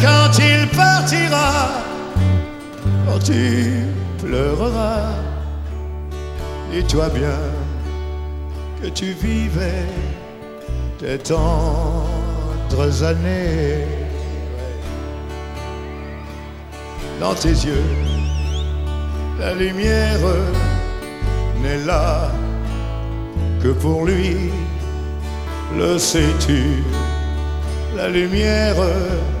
Quand il partira, quand tu pleureras, dis-toi bien que tu vivais tes tendres années. Dans tes yeux, la lumière n'est là que pour lui, le sais-tu, la lumière